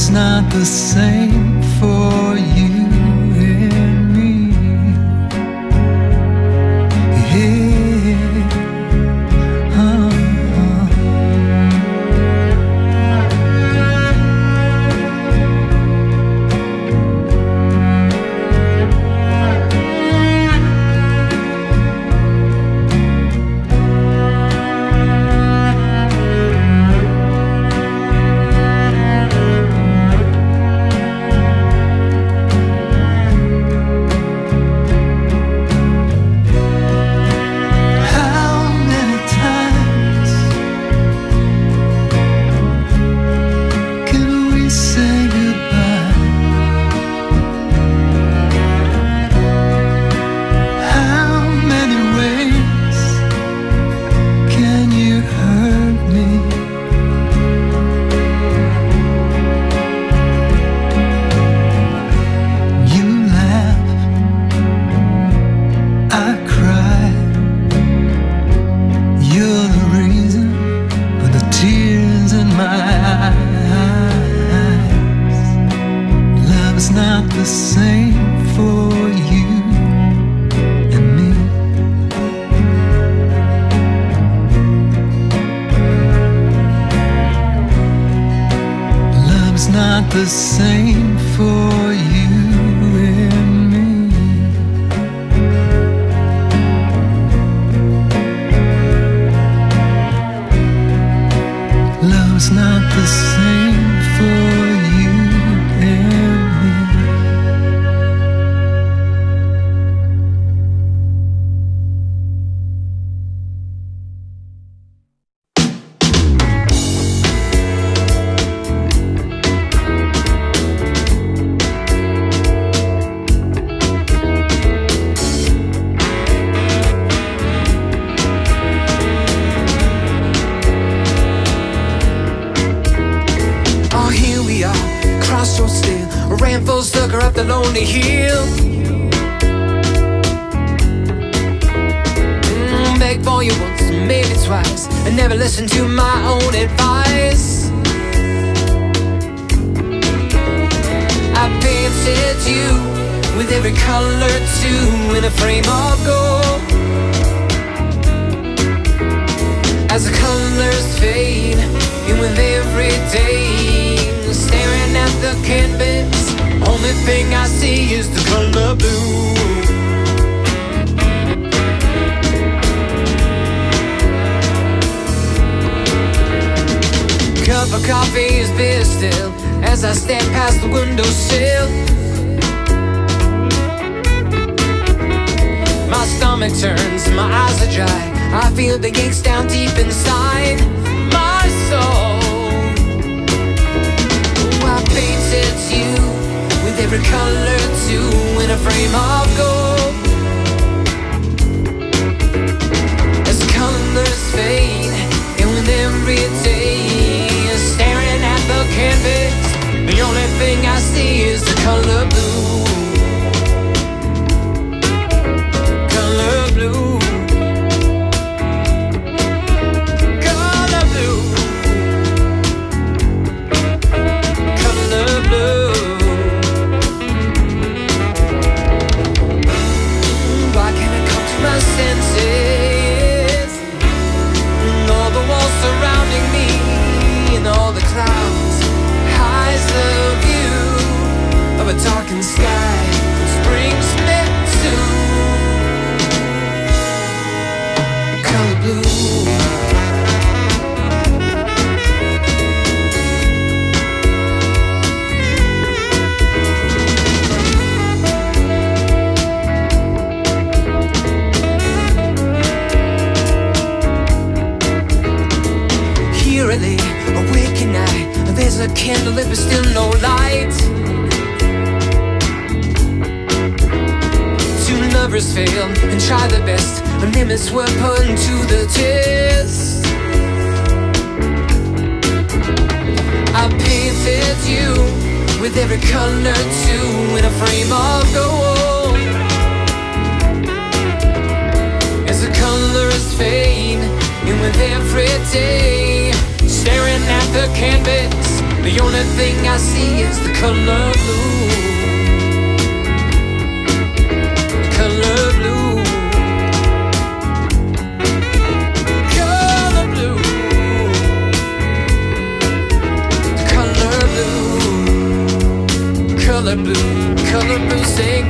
Love's not the same for you and me. Yeah. Not the same for you and me. Love's not the same for you and me. Love's not the same for you and me. Ran full sucker up the lonely hill. Begged for you once, maybe twice, and never listened to my own advice. I painted you with every color too in a frame of gold. As the colors fade in with every day, staring at the canvas, only thing I see is the color blue. Cup of coffee is beer still as I step past the windowsill. My stomach turns, my eyes are dry, I feel the aches down deep inside my soul. I painted you with every color too in a frame of gold. As the colors fade and with every day, staring at the canvas, the only thing I see is the color blue. Color blue. Senses, and all the walls surrounding me, and all the clouds hides the view of a darkened sky, which brings me to color blue. Awaken night, there's a candle if there's still no light. Two lovers fail and try their best, and limits were put to the test. I painted you with every color too in a frame of gold. As the colors fade, and with every day, staring at the canvas, The only thing I see is the color blue. Color blue. Color blue. Color blue. Color blue. Color blue. Sing.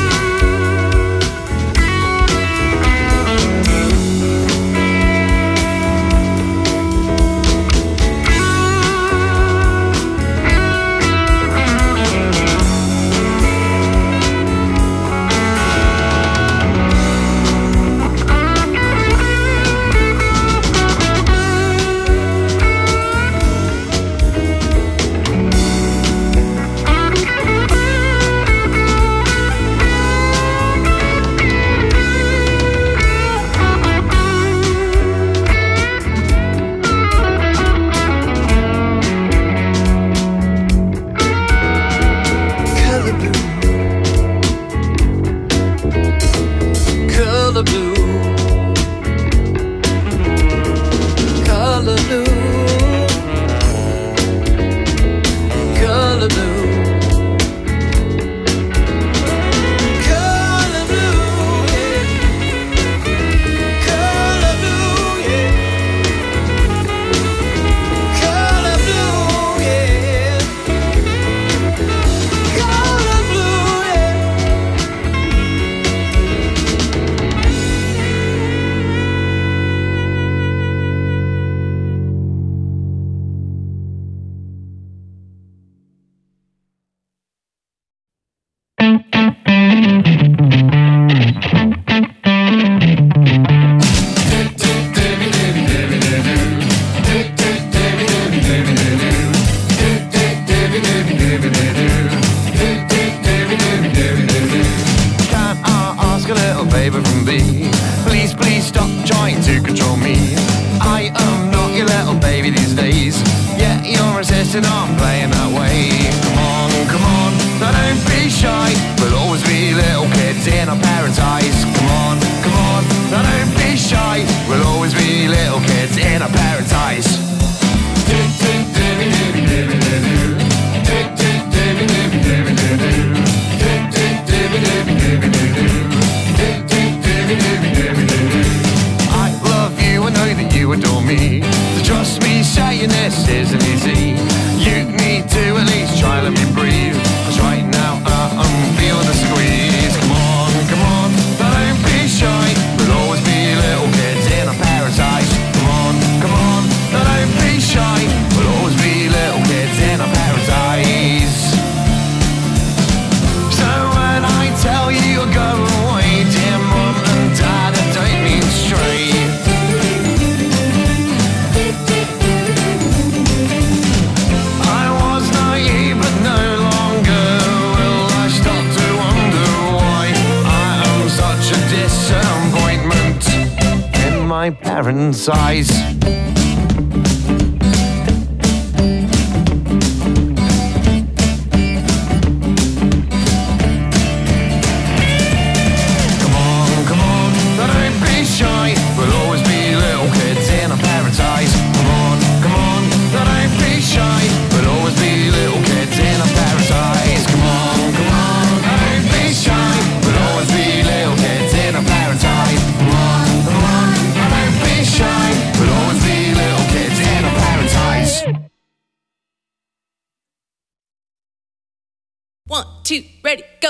parents' eyes. One, two, ready, go.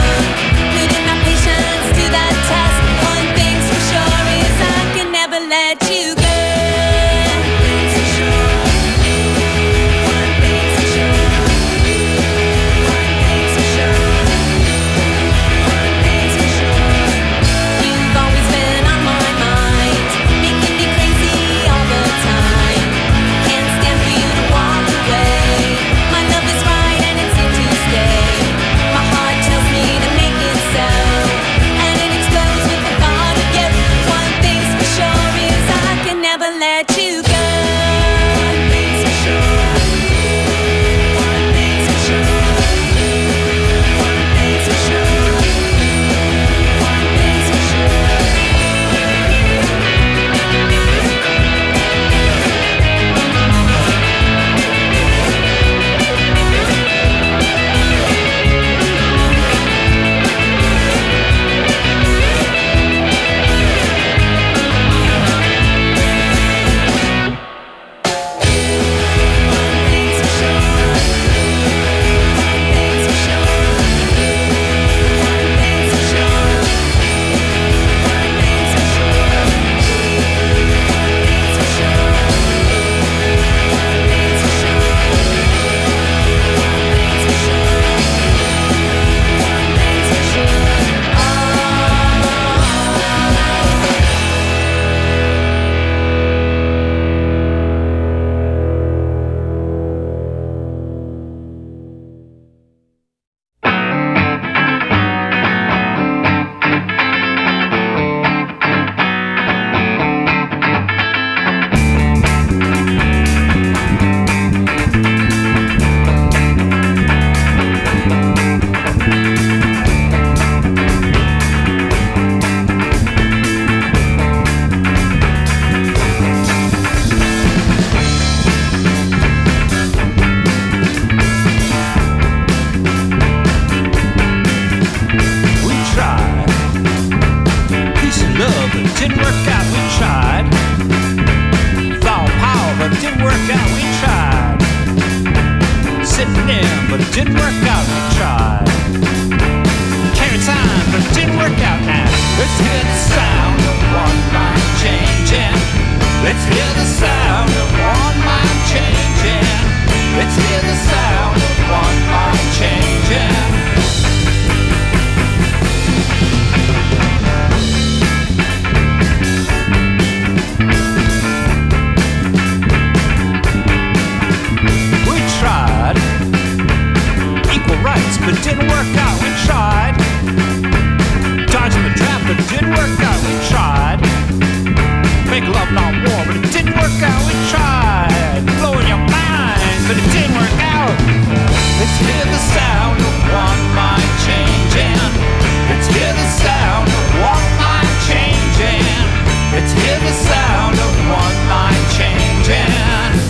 Let didn't work out. We tried. Carry time, but it didn't work out now. Let's hear the sound of one mind changing. Let's hear the sound of one mind changing. Let's hear the sound of one mind changing. We tried equal rights, but it didn't work out. We tried dodging the trap, but it didn't work out. We tried make love, not war, but it didn't work out. We tried blowing your mind, but it didn't work out. Let's hear the sound of one mind changing. Let's hear the sound of one mind changing. Let's hear the sound of one mind changing.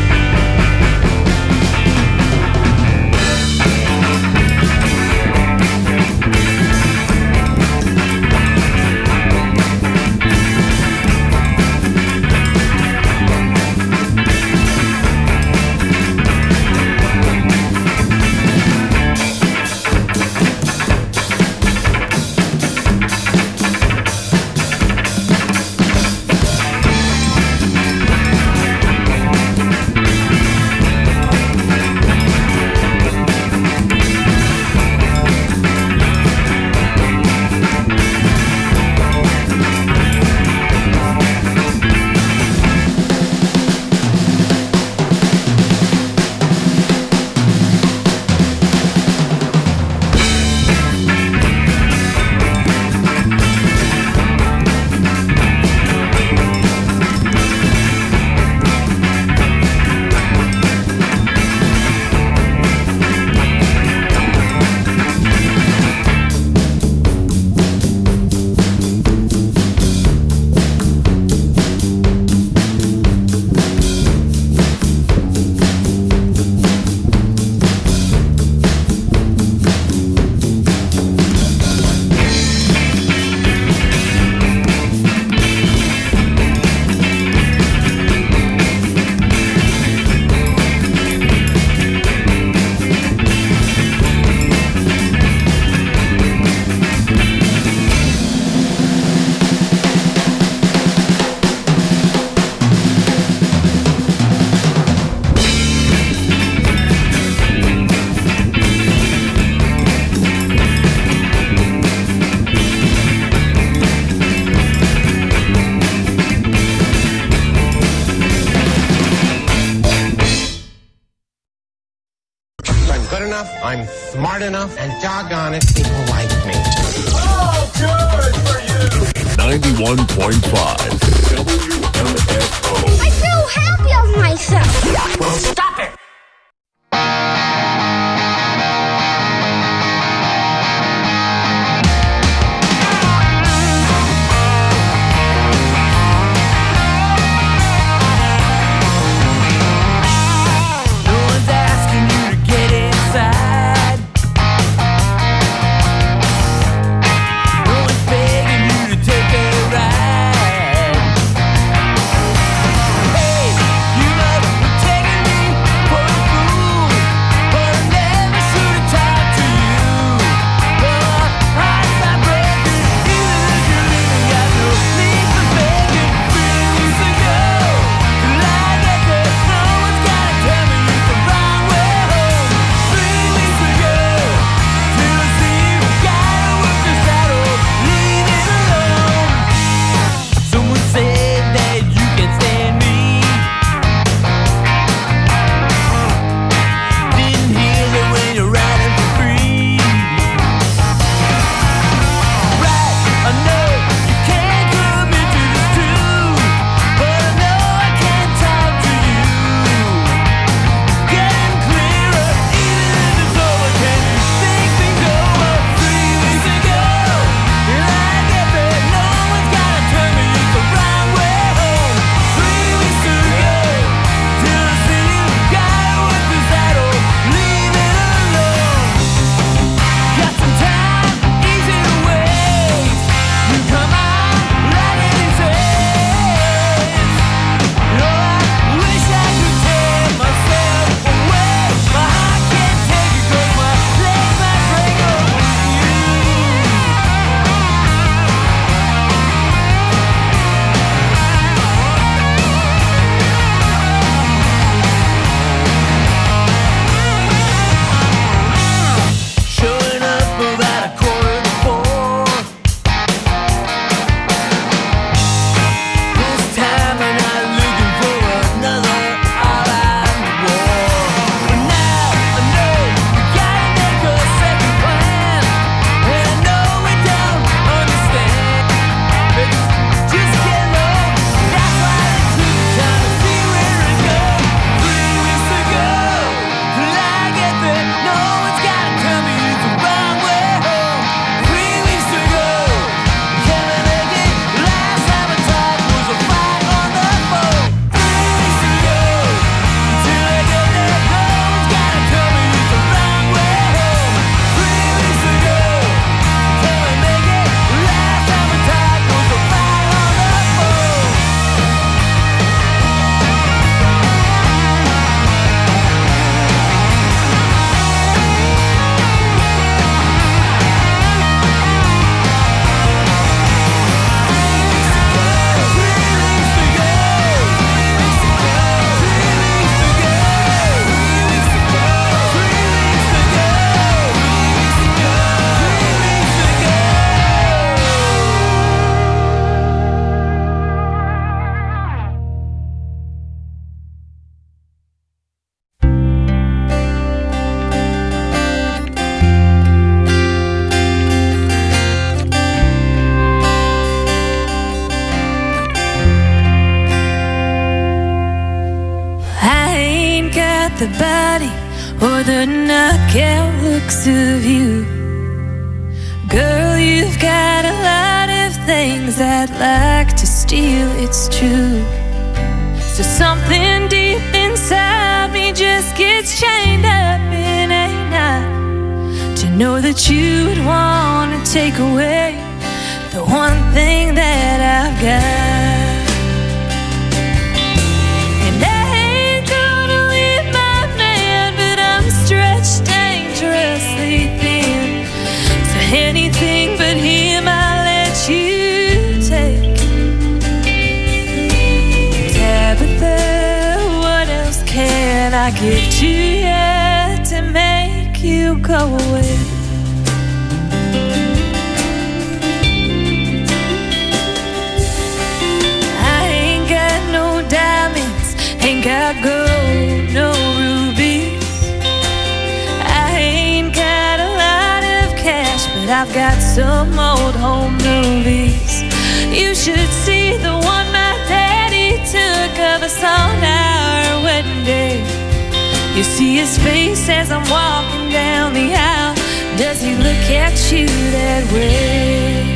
I'm smart enough, and doggone it, people like me. Oh, good for you! 91.5 WMFO. I feel happy of myself. Well, stop it! Hey, you love taking me the knockout looks of you. Girl, you've got a lot of things I'd like to steal, it's true. So something deep inside me just gets chained up in a knot, to know that you would want to take away the one thing that I've got. And I ain't gonna leave my man, but I'm stretched dangerously thin. So anything but him I'll let you take. Tabitha, what else can I give to you to make you go away? Ain't got gold, no rubies. I ain't got a lot of cash, but I've got some old home movies. You should see the one my daddy took of us on our wedding day. You see his face as I'm walking down the aisle. Does he look at you that way?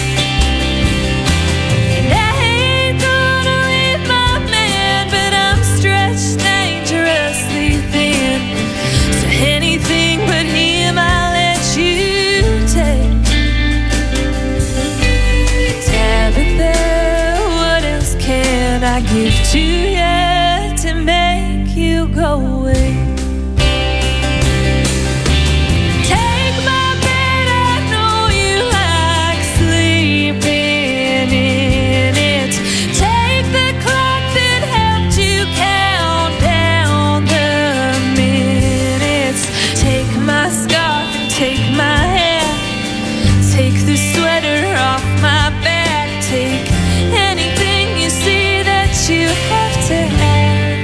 Anything but him I'll let you take. Tabitha, what else can I give to you to make you go away? Take my bed, I know you like sleeping in it. Take the clock that helped you count down the minutes. Take my scarf and take my hair. Take the sweater off my back. Take anything you see that you have to have.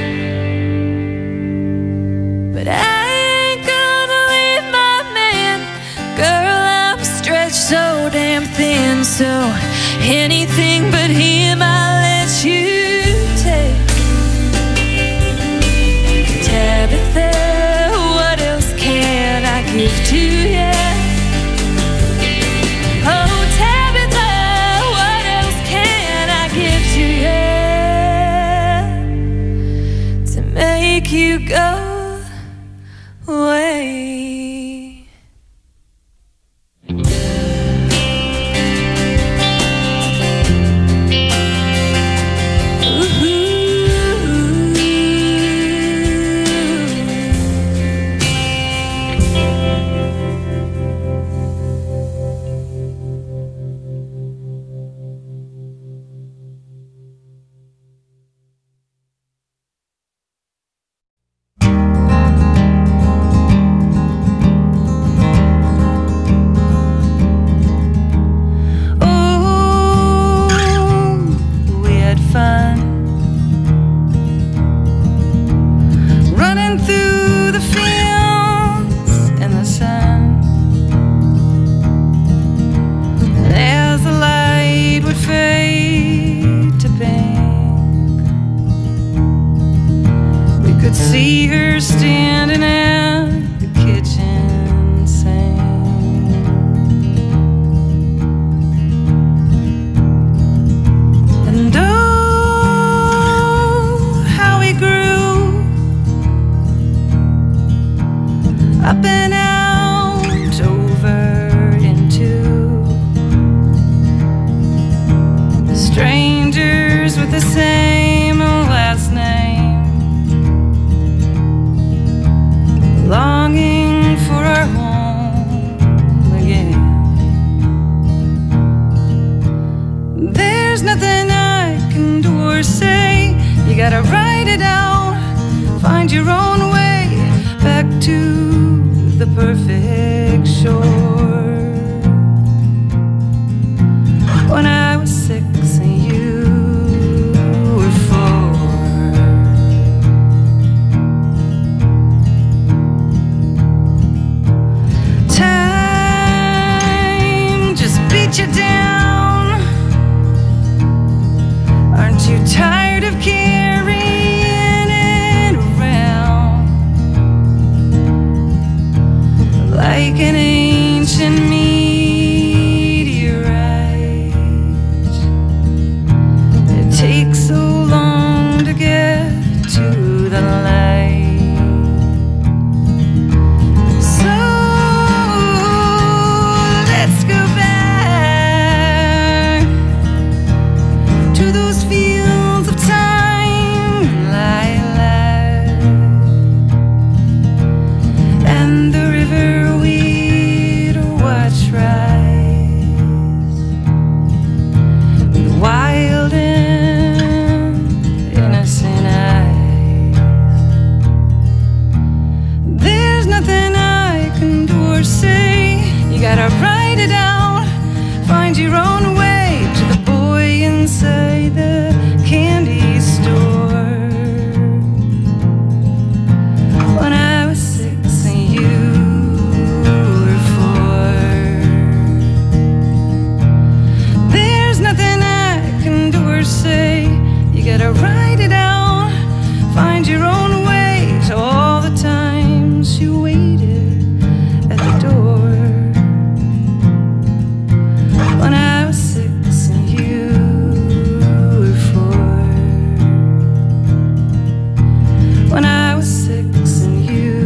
But I ain't gonna leave my man. Girl, I'm stretched so damn thin. So anything but him I'll let you take. Tabitha, give to you. Oh, Tabitha, what else can I give to you to make you go away? See her standing at the kitchen sink. And oh, how we grew up and out over into strangers with the same last name. Longing for our home again. There's nothing I can do or say. You gotta write it out, find your own way back to the perfect shore. When I was 6 and you were 4. You down. Aren't you tired of carrying it around? it out. Find your own way to the boy inside the candy store. When I was 6 and you were 4. There's nothing I can do or say. You gotta write it out. Find your own way to all the times you waited at the door. When I was 6 and you were 4. When I was 6 and you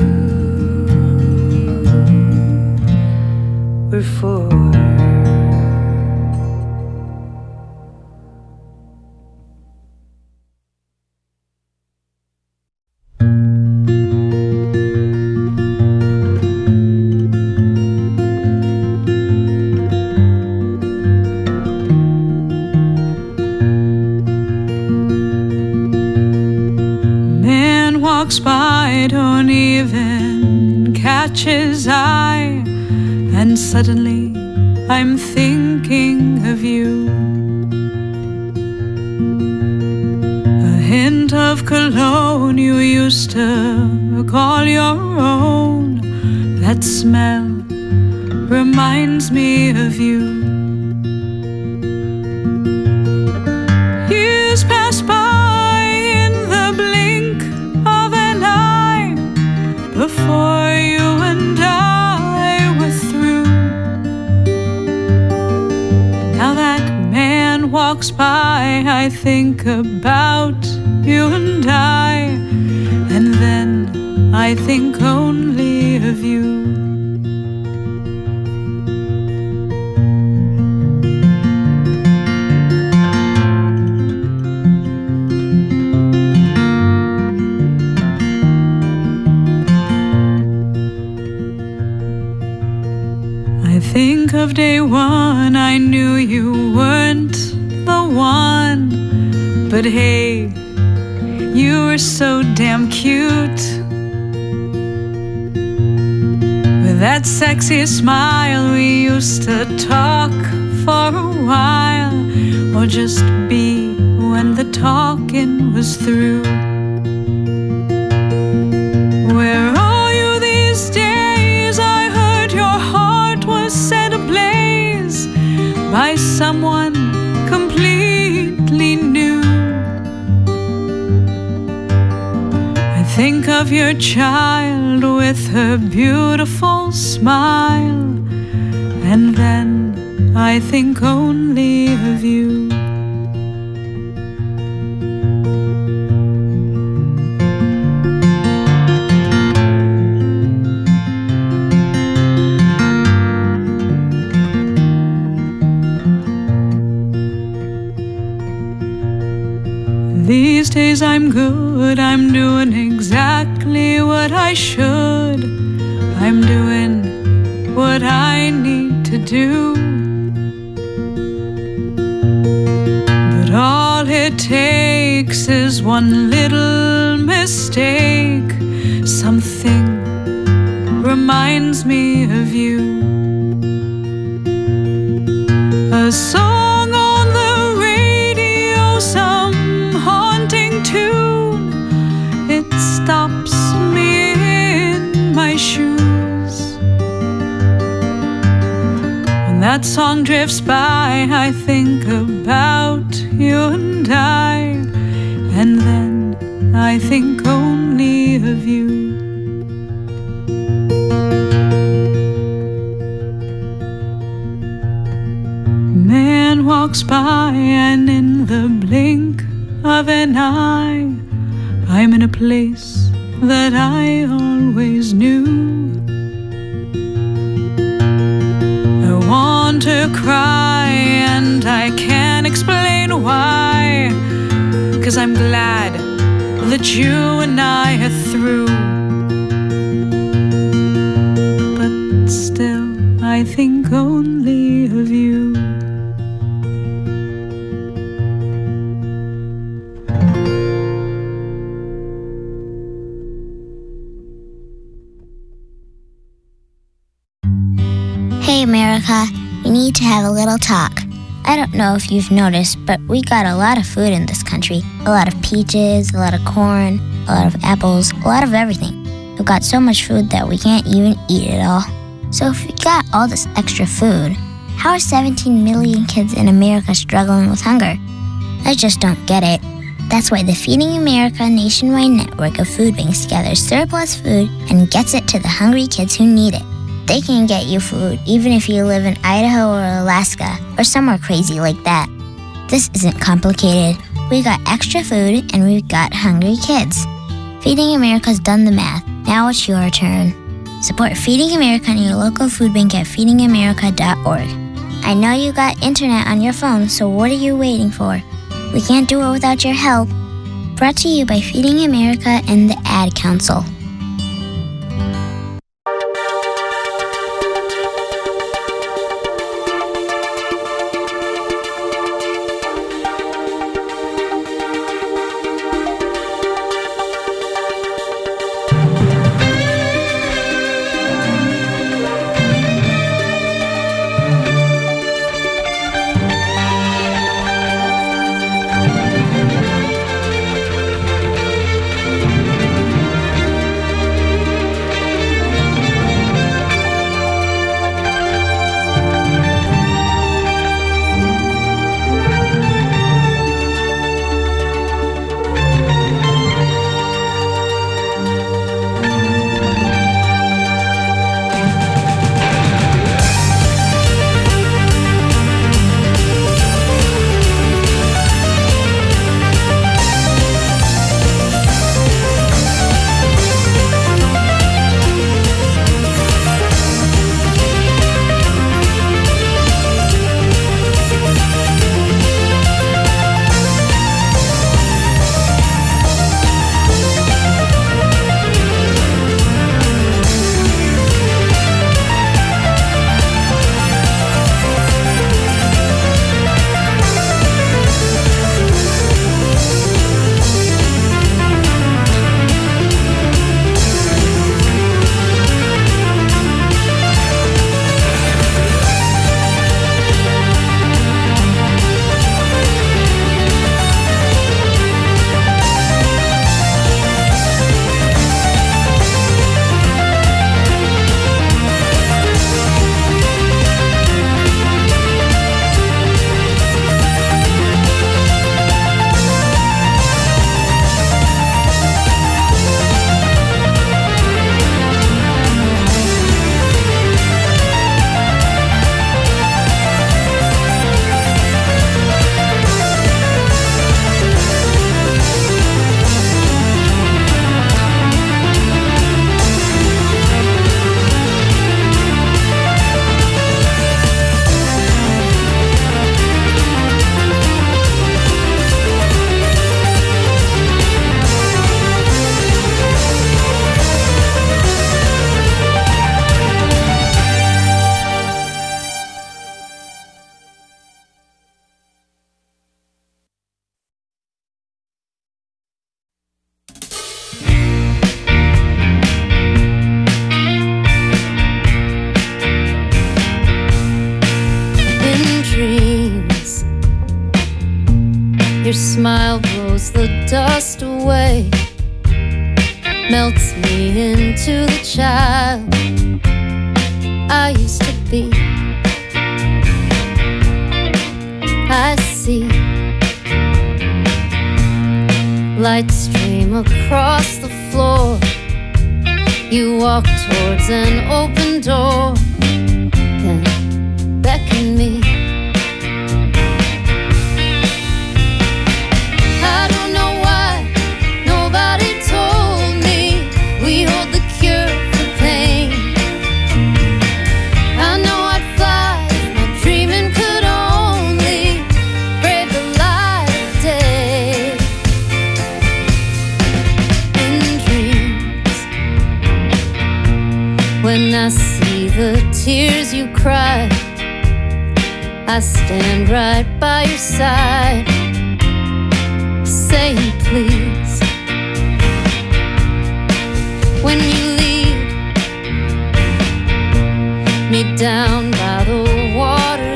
were 4. Walks by, don't even catch his eye, and suddenly I'm thinking of you. A hint of cologne you used to call your own. That smell reminds me of you. Years pass by in the blink of an eye before you and I were through. Now that man walks by, I think about you and I, and then I think only of you. Think of day one, I knew you weren't the one, but hey, you were so damn cute. With that sexy smile, we used to talk for a while, or just be when the talking was through. Where are you these days? I heard your heart was set ablaze by someone completely new. I think of your child with her beautiful smile, and then I think only of you. These days I'm good, I'm doing exactly what I should. I'm doing what I need to do. But all it takes is one little mistake. Something reminds me of you. A song on the radio, some haunting tune. It stops me in my shoes. When that song drifts by, I think about you and I, and then I think only of you. Man walks by, and in the blink of an eye, I'm in a place that I always knew. I want to cry, and I can't explain why, 'cause I'm glad that you and I are through. But still, I think only of you. Hey America, we need to have a little talk. I don't know if you've noticed, but we got a lot of food in this country. A lot of peaches, a lot of corn, a lot of apples, a lot of everything. We've got so much food that we can't even eat it all. So if we got all this extra food, how are 17 million kids in America struggling with hunger? I just don't get it. That's why the Feeding America nationwide network of food banks gathers surplus food and gets it to the hungry kids who need it. They can get you food even if you live in Idaho or Alaska or somewhere crazy like that. This isn't complicated. We got extra food and we've got hungry kids. Feeding America's done the math. Now it's your turn. Support Feeding America and your local food bank at feedingamerica.org. I know you got internet on your phone, so what are you waiting for? We can't do it without your help. Brought to you by Feeding America and the Ad Council. Your smile blows the dust away, melts me into the child I used to be. I see light stream across the floor. You walk towards an open door, then beckon me. I don't know why nobody told me we hold the cure for pain. I know I'd fly if my dreaming could only brave the light of day. In dreams, when I see the tears you cry, I stand right by your side, saying please. When you lead me down by the water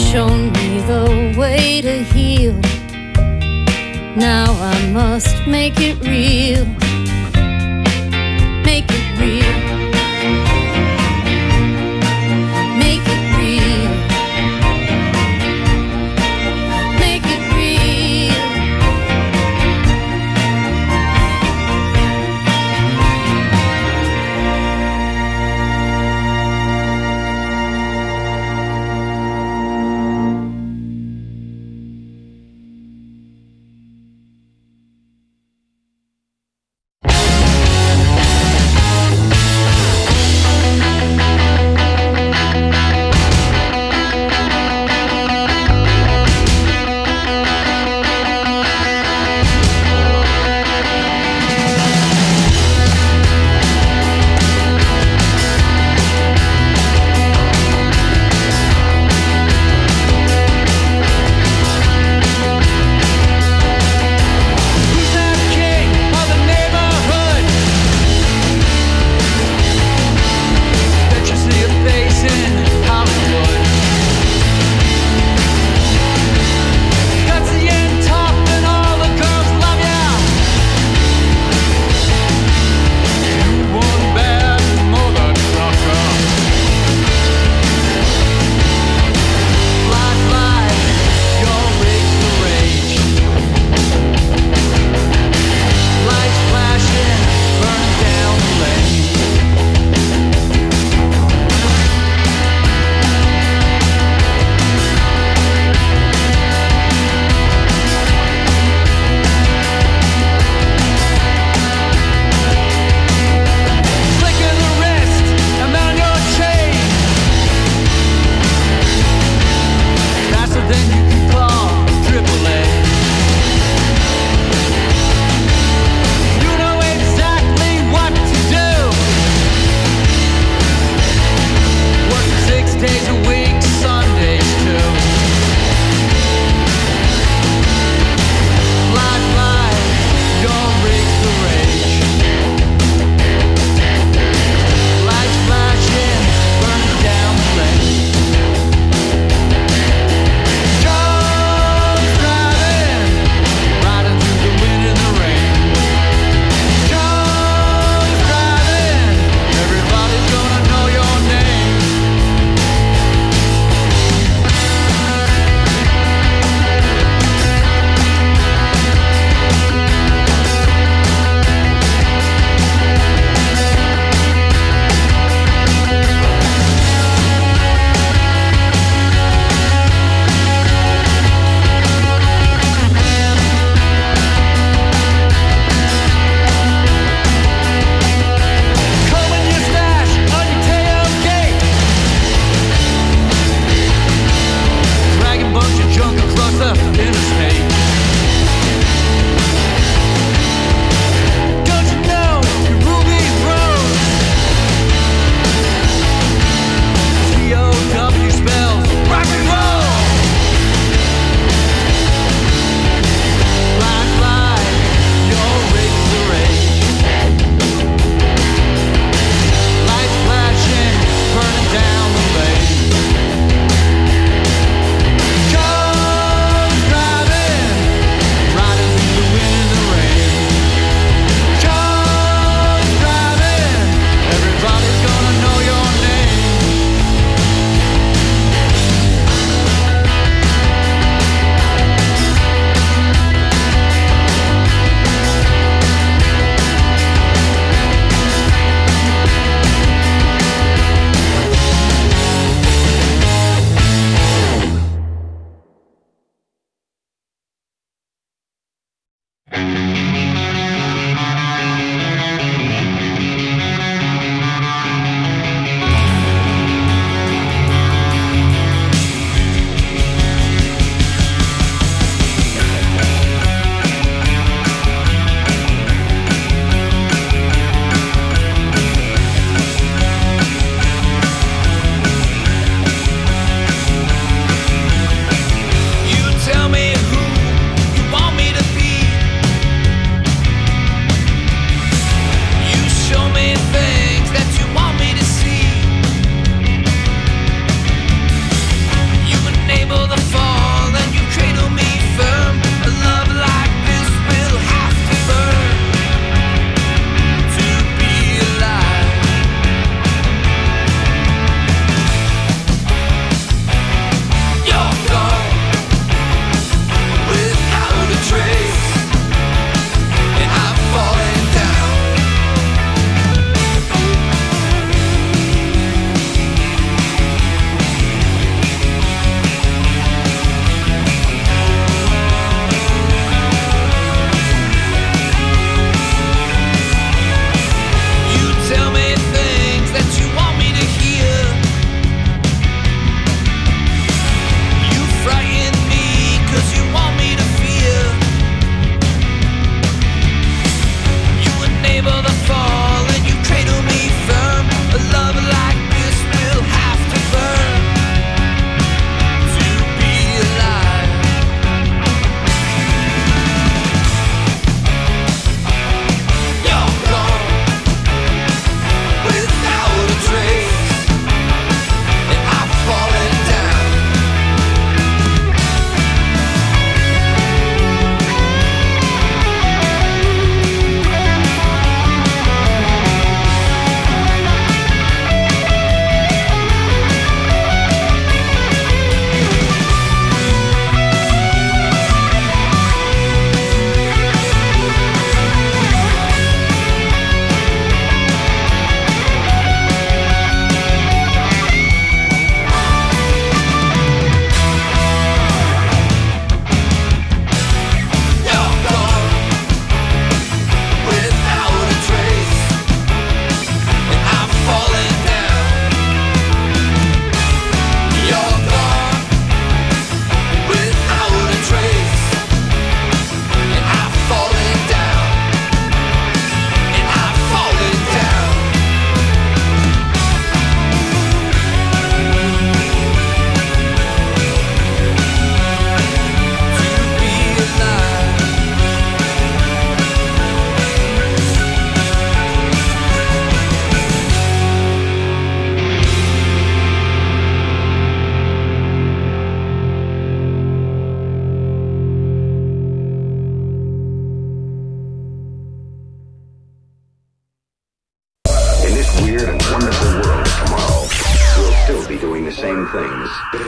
shown me the way to heal. Now I must make it real. Make it real. Make it real. Make it real.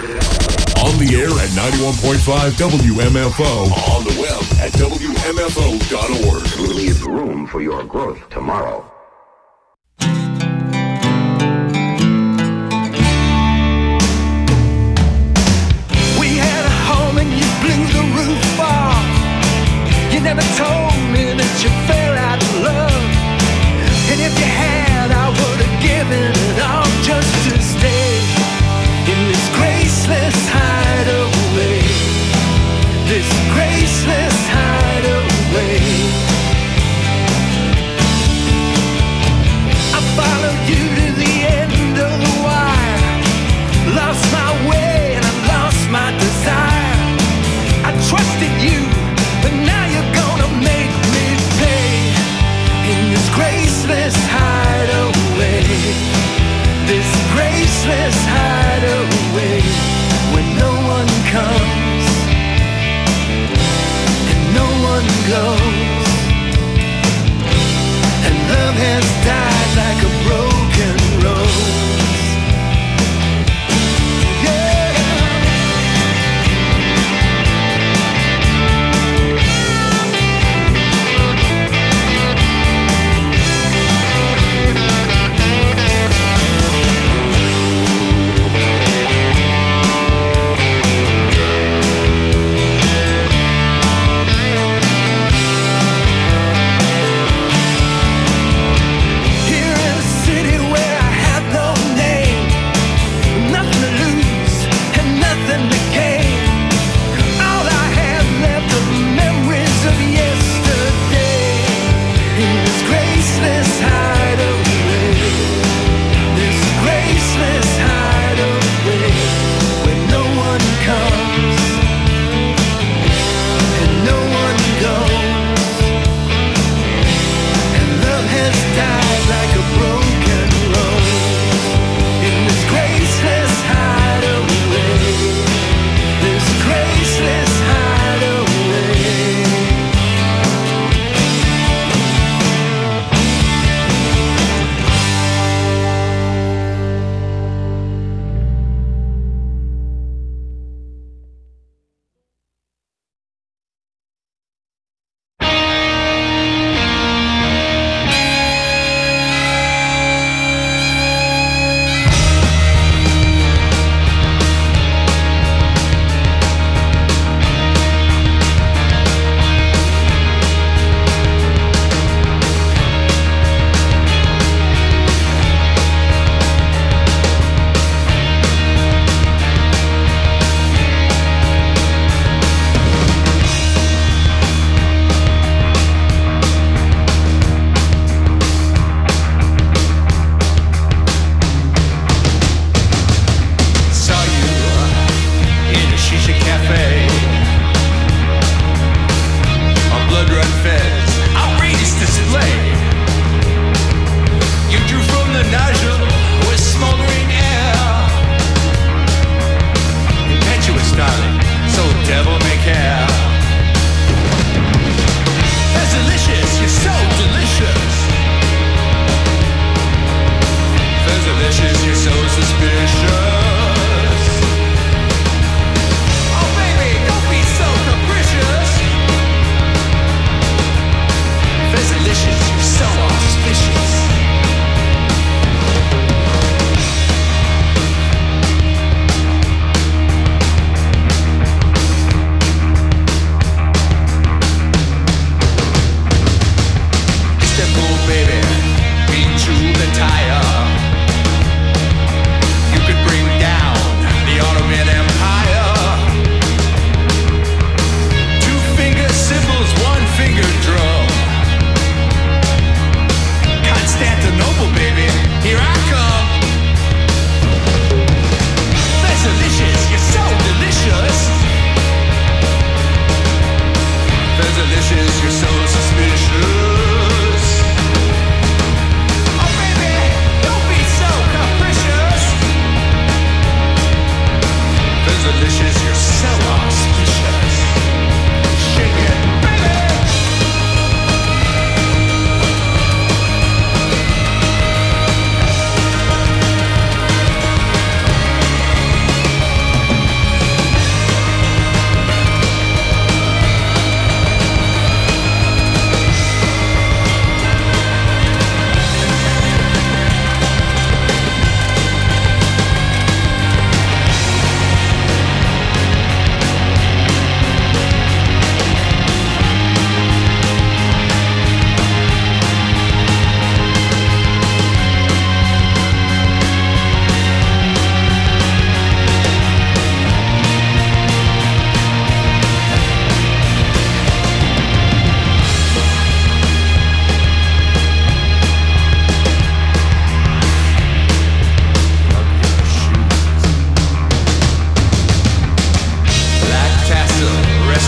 On the air at 91.5 WMFO. On the web at WMFO.org. Leave room for your growth tomorrow. We had a home and you blew the roof off. You never told me that you fell out of love. And if you had, I would have given it all just to stay in this graceless hideaway. This graceless hideaway. I followed you to the end of the wire. Lost my way and I lost my desire. I trusted you, but now you're gonna make me pay in this graceless hideaway. This graceless hideaway. When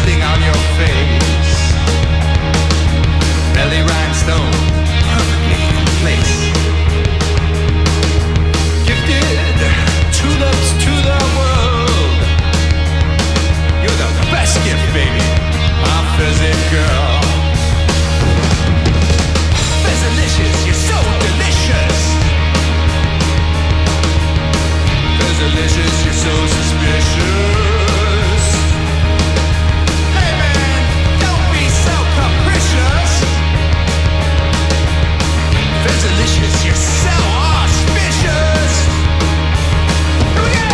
resting on your face. Belly rhinestone, perfectly in place. Gifted tulips to the world. You're the best gift, baby, my fizzy girl. Fizzalicious, you're so delicious. Fizzalicious, you're so suspicious. Hey man, don't be so capricious. Fizzalicious, you're so auspicious. Here we go!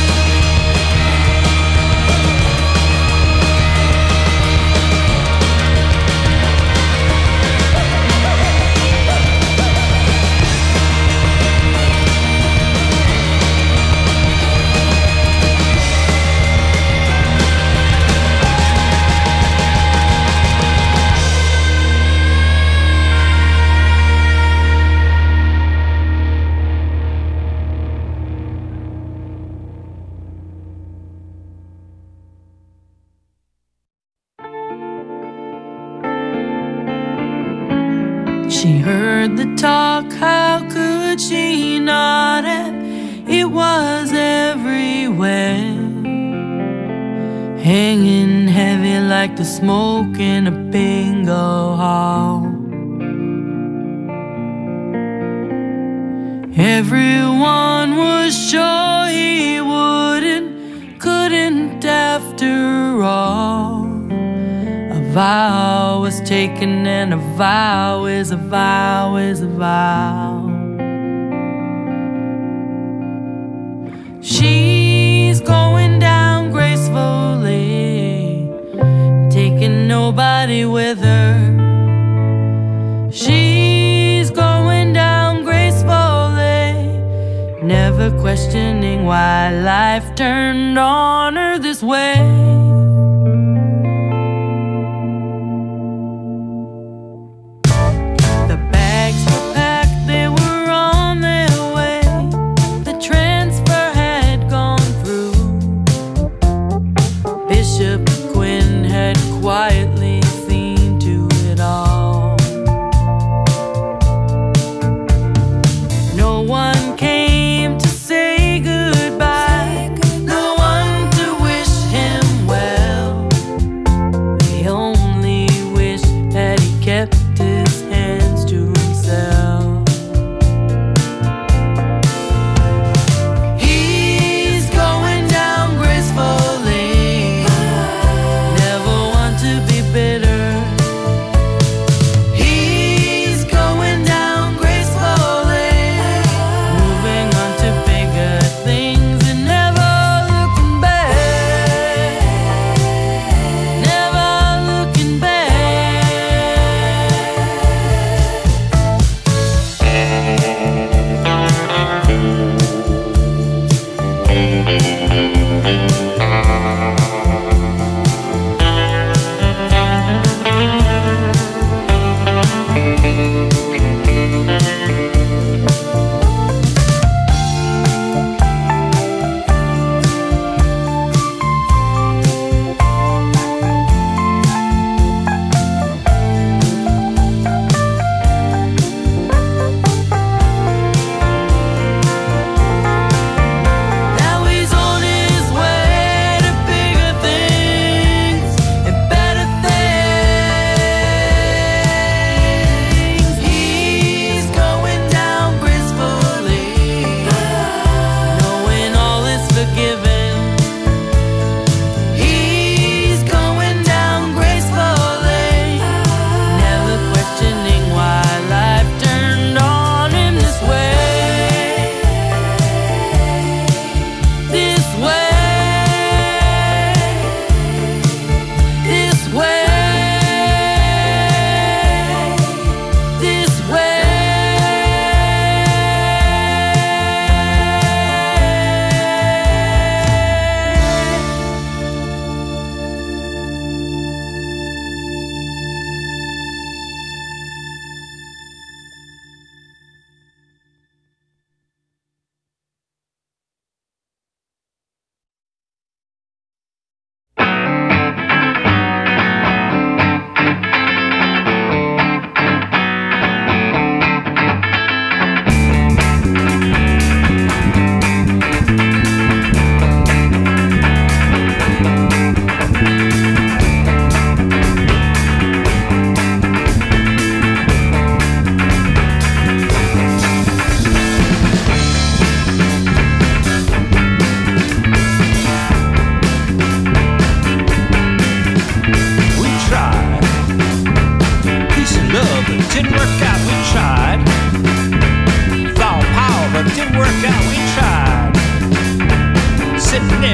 She heard the talk, how could she not have? It was everywhere, hanging heavy like the smoke in a bingo hall. Everyone was sure he couldn't after all. A vow was taken, and a vow is a vow is a vow. She's going down gracefully, taking nobody with her. She's going down gracefully, never questioning why life turned on her this way. Quietly seen to it all. No one came to say goodbye, no one to wish him well.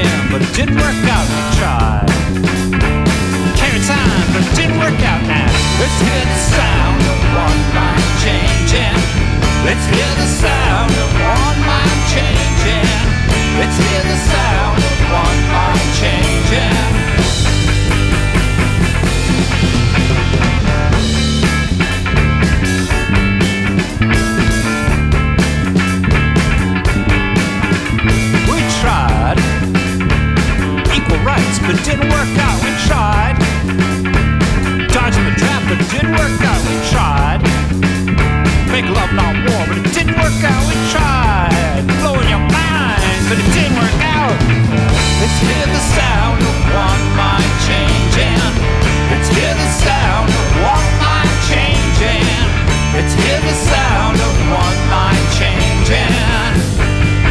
changing, but it didn't work out. We tried. Carry time, but it didn't work out now. Let's hear the sound of one mind changing. Let's hear the sound of one mind changing. Let's hear the sound of one mind changing. We tried equal rights, but it didn't work out. We tried dodging the trap, but it didn't work out. We tried make love, not war, but it didn't work out. We tried blowing your mind, but it didn't work out. Let's hear the sound of one mind changing. Let's hear the sound of one mind changing. Let's hear the sound of one mind changing.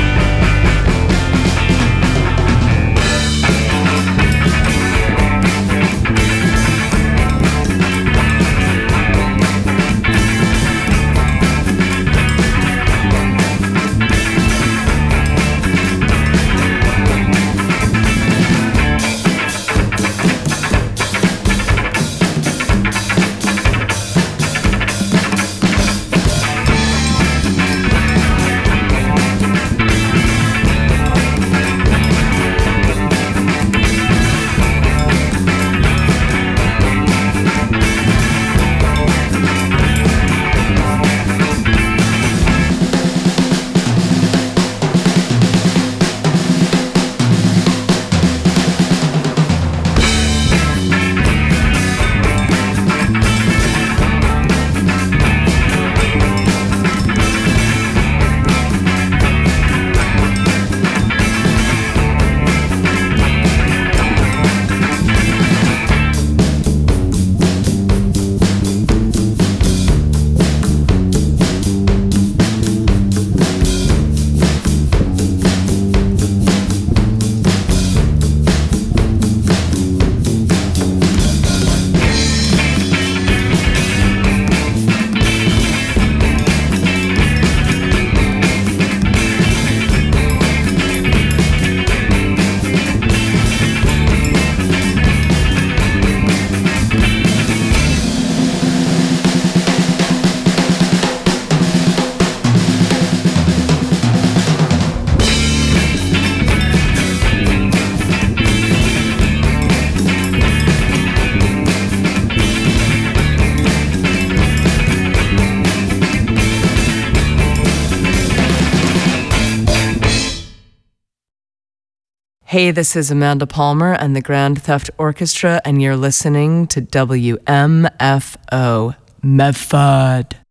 Hey, this is Amanda Palmer and the Grand Theft Orchestra, and you're listening to WMFO Medford.